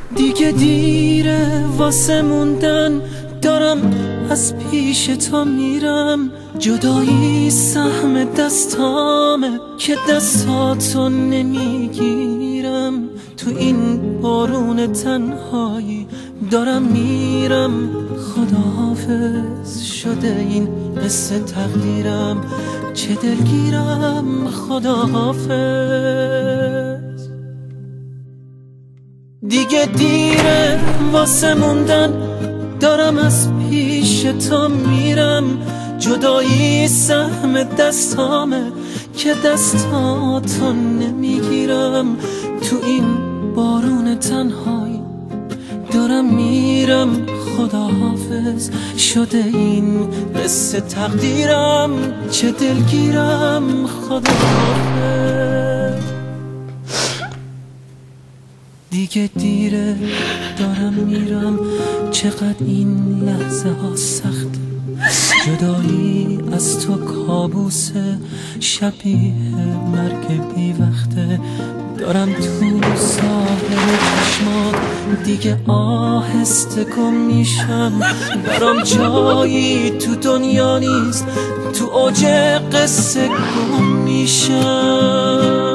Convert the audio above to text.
دیگه دیره واسه موندن، دارم از پیش تو میرم. جدایی سهم دستامه که دستاتو نمیگیرم. تو این بارون تنهایی دارم میرم. خداحافظ شده این قصه تقدیرم، چه دلگیرم. خداحافظ. دیگه دیره واسه موندن، دارم از پیش تو میرم. جدایی سهم دستامه که دستاتو نمیگیرم. تو این بارون تنهایی دارم میرم. خداحافظ شده این قصه تقدیرم، چه دلگیرم. خداحافظ. دیگه دیره دارم میرم، چقدر این لحظه ها سخته. جدایی از تو کابوسه، شبیه مرگ بی وقته. دارم تو ساحل چشمات دیگه آهسته گم میشم. برام جایی تو دنیا نیست، تو اوج قصه گم میشم.